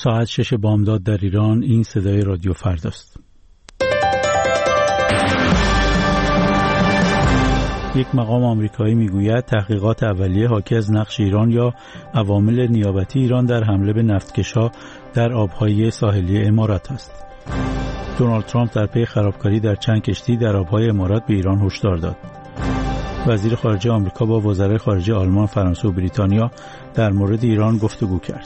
ساعت 6 بامداد در ایران. این صدای رادیو فرداست. یک مقام آمریکایی میگوید تحقیقات اولیه حاکی از نقش ایران یا عوامل نیابتی ایران در حمله به نفتکش‌ها در آبهای ساحلی امارات است. دونالد ترامپ در پی خرابکاری در چند کشتی در آبهای امارات به ایران هشدار داد. وزیر خارجه آمریکا با وزرای خارجه آلمان، فرانسه و بریتانیا در مورد ایران گفتگو کرد.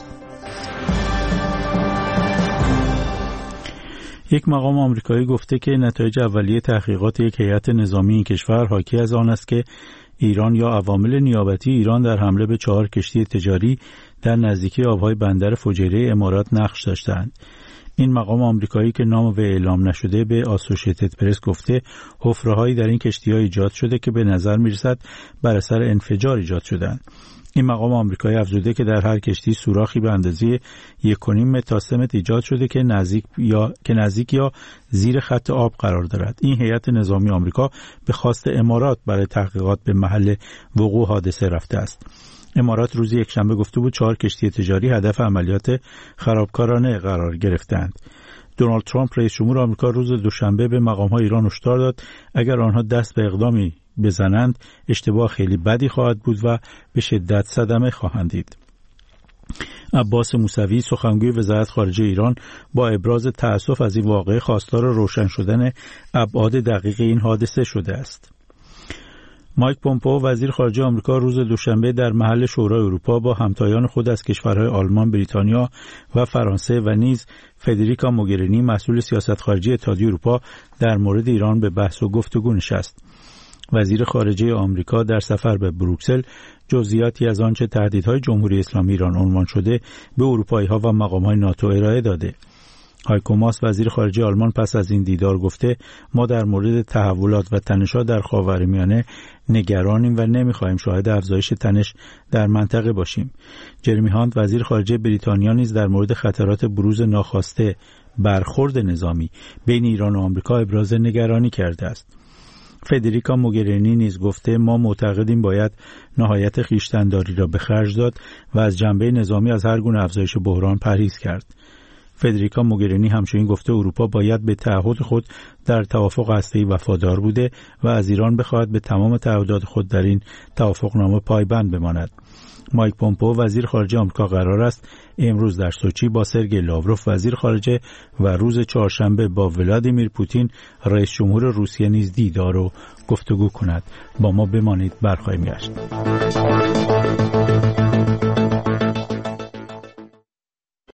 یک مقام آمریکایی گفته که نتایج اولیه تحقیقات یک هیئت نظامی این کشور حاکی از آن است که ایران یا عوامل نیابتی ایران در حمله به 4 کشتی تجاری در نزدیکی آبهای بندر فجیره امارات نقش داشتند. این مقام آمریکایی که نام وی اعلام نشده به آسوشیتد پرس گفته حفره‌هایی در این کشتی‌ها ایجاد شده که به نظر می‌رسد بر اثر انفجار ایجاد شدند. این مقام آمریکایی افزوده که در هر کشتی سوراخی به اندازه 1.5 متر تا 3 متر ایجاد شده که نزدیک یا زیر خط آب قرار دارد. این هیئت نظامی آمریکا به خواست امارات برای تحقیقات به محل وقوع حادثه رفته است. امارات روز یکشنبه گفته بود 4 کشتی تجاری هدف عملیات خرابکارانه قرار گرفتند. دونالد ترامپ رئیس جمهور آمریکا روز دوشنبه به مقام‌های ایران هشدار داد اگر آنها دست به اقدامی بزنند اشتباه خیلی بدی خواهد بود و به شدت صدمه خواهند دید. عباس موسوی سخنگوی وزارت خارجه ایران با ابراز تأسف از این واقعه خواستار روشن شدن ابعاد دقیق این حادثه شده است. مایک پومپئو وزیر خارجه آمریکا روز دوشنبه در محل شورای اروپا با همتایان خود از کشورهای آلمان، بریتانیا و فرانسه و نیز فدریکا موگرینی مسئول سیاست خارجی اتحادیه اروپا در مورد ایران به بحث و گفتگو نشست. وزیر خارجه آمریکا در سفر به بروکسل جزئیاتی از آنچه تهدیدهای جمهوری اسلامی ایران عنوان شده به اروپایی‌ها و مقام‌های ناتو ارائه داده. هایکو ماس وزیر خارجه آلمان پس از این دیدار گفته ما در مورد تحولات و تنش‌ها در خاورمیانه نگرانیم و نمی‌خواهیم شاهد افزایش تنش در منطقه باشیم. جرمی هانت وزیر خارجه بریتانیا نیز در مورد خطرات بروز ناخواسته برخورد نظامی بین ایران و آمریکا ابراز نگرانی کرده است. فدریکا موگرینی نیز گفته ما معتقدیم باید نهایت خویشتن‌داری را به خرج داد و از جنبه نظامی از هر گونه افزایش بحران پرهیز کرد. فدریکا موگرینی همچنین گفته اروپا باید به تعهد خود در توافق هسته‌ای وفادار بوده و از ایران بخواهد به تمام تعهدات خود در این توافقنامه پایبند بماند. مایک پومپئو وزیر خارجه آمریکا قرار است امروز در سوچی با سرگئی لاوروف وزیر خارجه و روز چهارشنبه با ولادیمیر پوتین رئیس جمهور روسیه نیز دیدار و گفتگو کند. با ما بمانید، برخواهیم گشت.